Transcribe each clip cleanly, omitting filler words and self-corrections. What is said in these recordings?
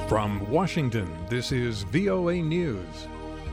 From Washington, this is VOA News.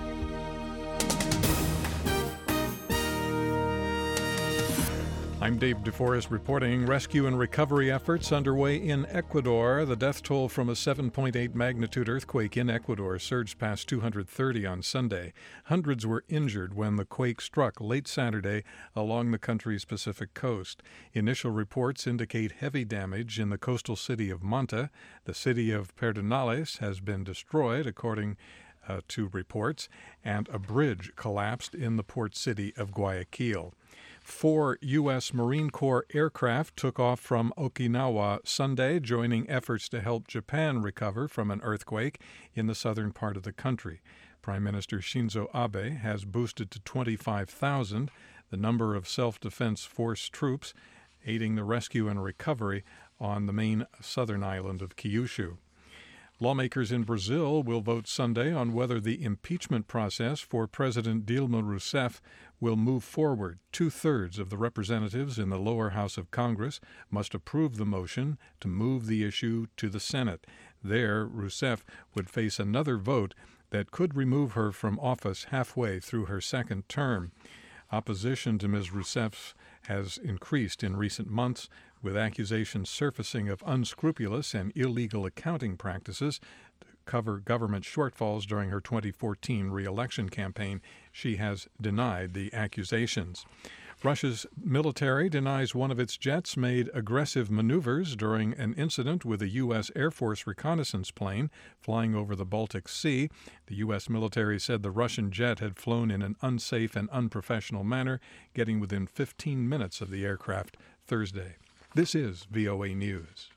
I'm Dave DeForest reporting rescue and recovery efforts underway in Ecuador. The death toll from a 7.8 magnitude earthquake in Ecuador surged past 230 on Sunday. Hundreds were injured when the quake struck late Saturday along the country's Pacific coast. Initial reports indicate heavy damage in the coastal city of Manta. The city of Pedernales has been destroyed, according to reports, and a bridge collapsed in the port city of Guayaquil. 4 U.S. Marine Corps aircraft took off from Okinawa Sunday, joining efforts to help Japan recover from an earthquake in the southern part of the country. Prime Minister Shinzo Abe has boosted to 25,000 the number of self-defense force troops aiding the rescue and recovery on the main southern island of Kyushu. Lawmakers in Brazil will vote Sunday on whether the impeachment process for President Dilma Rousseff will move forward. 2/3 of the representatives in the lower house of Congress must approve the motion to move the issue to the Senate. There, Rousseff would face another vote that could remove her from office halfway through her second term. Opposition to Ms. Rousseff has increased in recent months, with accusations surfacing of unscrupulous and illegal accounting practices to cover government shortfalls during her 2014 re-election campaign. She has denied the accusations. Russia's military denies one of its jets made aggressive maneuvers during an incident with a U.S. Air Force reconnaissance plane flying over the Baltic Sea. The U.S. military said the Russian jet had flown in an unsafe and unprofessional manner, getting within 15 minutes of the aircraft Thursday. This is VOA News.